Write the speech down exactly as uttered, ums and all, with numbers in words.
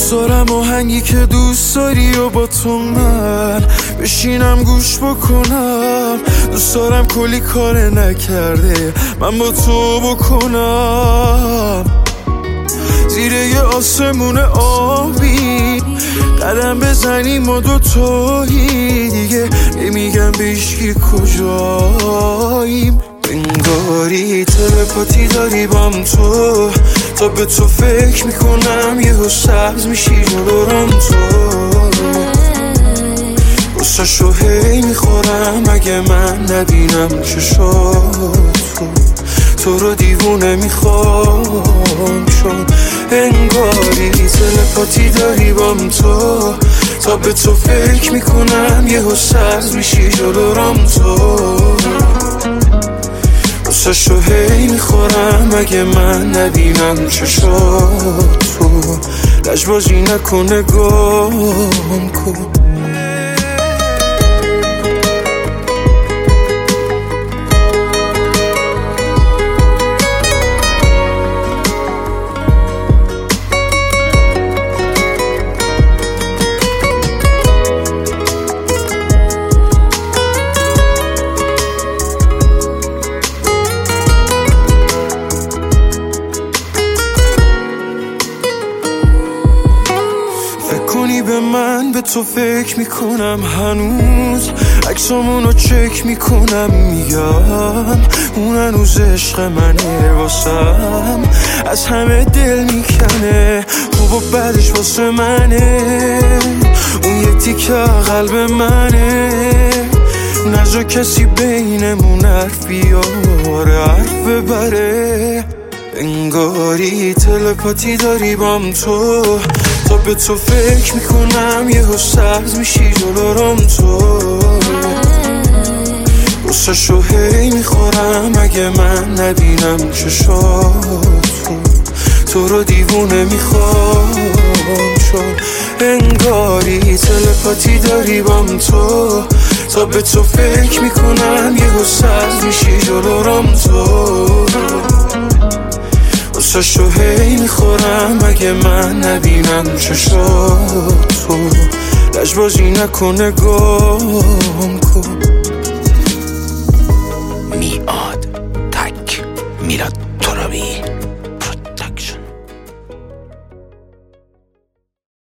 دوست دارم آهنگی که دوست داری و با تو من بشینم گوش بکنم. دوست دارم کلی کار نکرده من با تو بکنم. زیر یه آسمون آبی قدم بزنیم ما دوتایی، دیگه نمیگم به هیچکی کجاییم. انگاری تلپاتی داری بام تو، تا به تو فکر میکنم یهو سبز میشی جلوم تو. غصه‌شو هی میخورم اگه من نبینم چشاتو، تو رو دیوونه میخوام چون انگاری تلپاتی داری بام تو، تا به تو فکر میکنم یهو سبز میشی جلوم تو. غصه‌شو هی میخورم اگه من نبینم چشاتو، لجبازی نکن نگام کن. به من به تو فکر میکنم هنوز، عکسامونو چک میکنم میگم اون هنوز عشق منه واسم، از همه دل میکنه خوب و بدش واسه منه. اون یه تیکه قلب منه، نجا کسی بینمون حرف بیاره حرف ببره. انگاری تلپاتی داری بام تو، تا به تو فکر میکنم یهو سبز میشی جلوم تو. غصه‌شو هی میخورم اگه من نبینم چشاتو، تو رو دیوونه میخوام چون انگاری تلپاتی داری بام تو، تا به تو فکر میکنم یهو سبز میشی جلوم تو. غصه‌شو هی میخورم اگه من نبینم چشاتو، لجبازی نکن نگام کن. میاد تک میلاد.